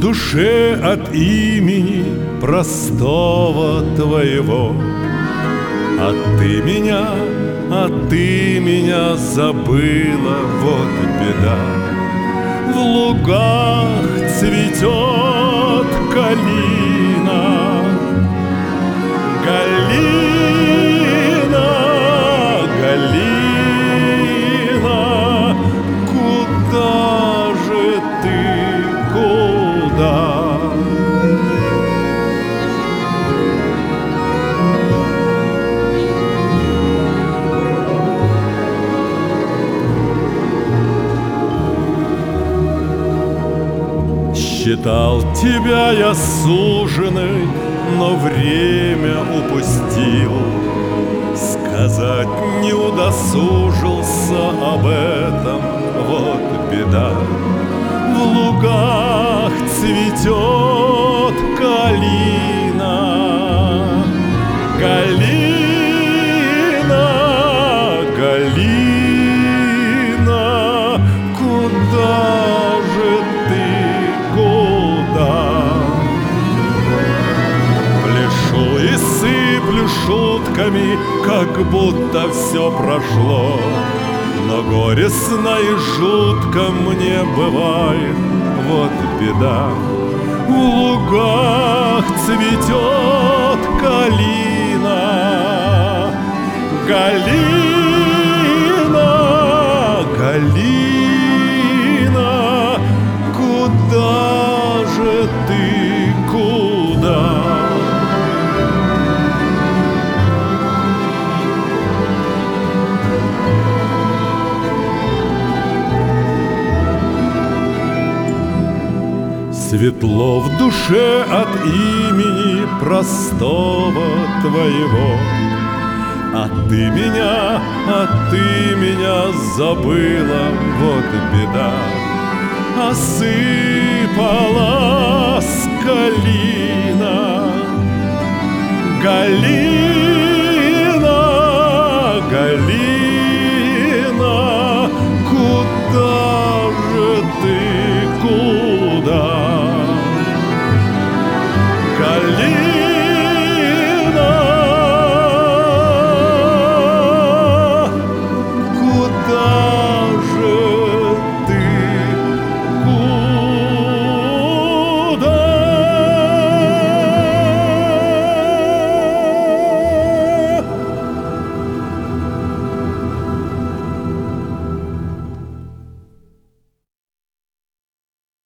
душе от имени простого твоего. А ты меня забыла, вот беда. В лугах цветет калина, Галина, Галина, куда же ты, куда? Считал тебя я суженой, но время упустил. Сказать не удосужился об этом, вот беда. В лугах цветет калина, Галина, Галина, куда же ты, куда? Пляшу и сыплю шутками, как будто все прошло, но горестно и жутко мне бывает, вот беда. В лугах цветет калина, Галина, Галина, куда же ты, куда? Светло в душе от имени простого твоего. А ты меня забыла, вот беда. Осыпалась калина, Галина.